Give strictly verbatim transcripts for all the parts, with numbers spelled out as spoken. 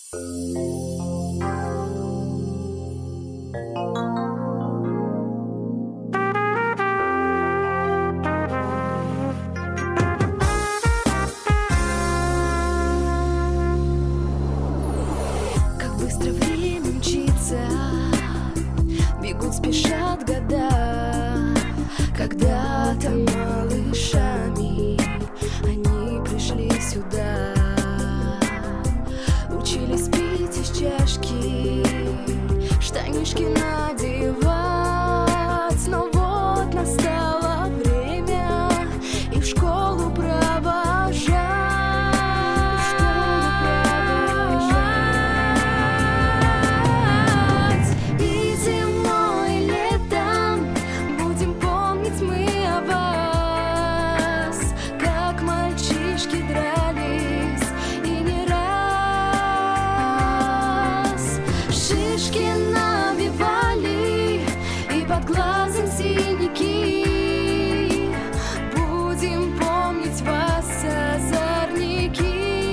Как быстро время мчится, бегут, спешат года. Когда-то малышами они пришли сюда, учились пить из чашки, штанишки надевать. Но вот настало время их в школу провожать. И зимой, и летом будем помнить мы о вас, как мальчишки дрались и не раз. Шишки набивали и под глазом синяки. Будем помнить вас, озорники.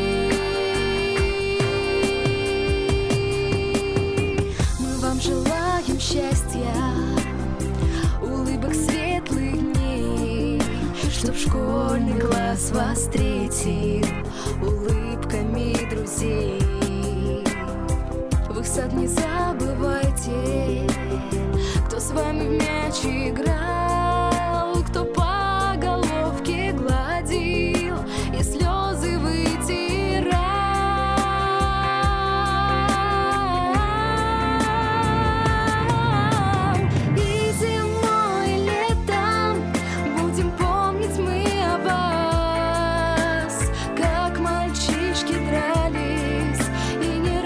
Мы вам желаем счастья, улыбок, светлых дней, чтоб школьный класс вас встретил улыбками друзей. В их сад не забывайте, кто с вами в мяч играл, кто по головке гладил и слезы вытирал. И зимой, и летом будем помнить мы о вас, как мальчишки дрались и не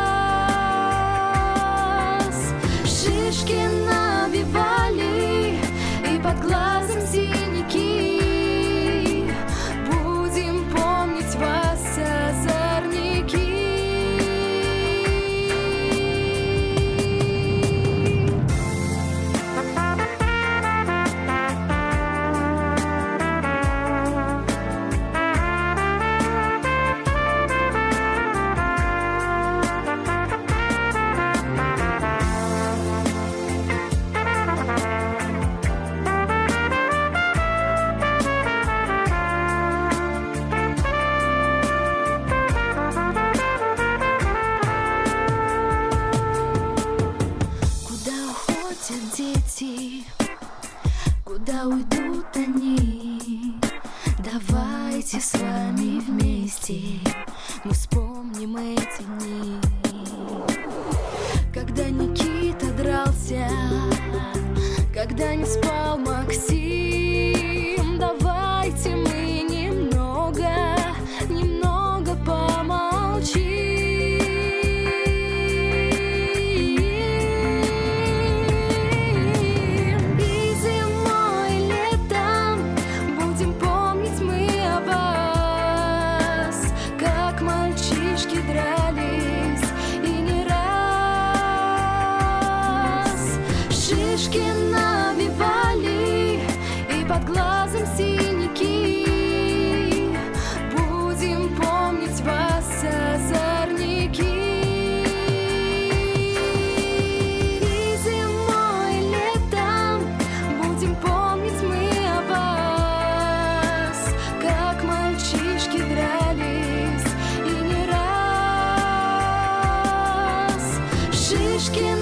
раз. Шишки набивали и под глазом синяки. Будем помнить вас, озорники. Куда уходят дети, куда уйдут они? Давайте с вами вместе мы вспомним эти дни. Когда Никита дрался, когда не спал Максим, давайте мы немного, немного помолчим. И зимой, и летом будем помнить мы о вас, как мальчишки дрались и не раз. Шишки набивали и под глазом синяки. Будем помнить вас, озорники. И зимой, и летом будем помнить мы о вас, как мальчишки дрались и не раз. Шишки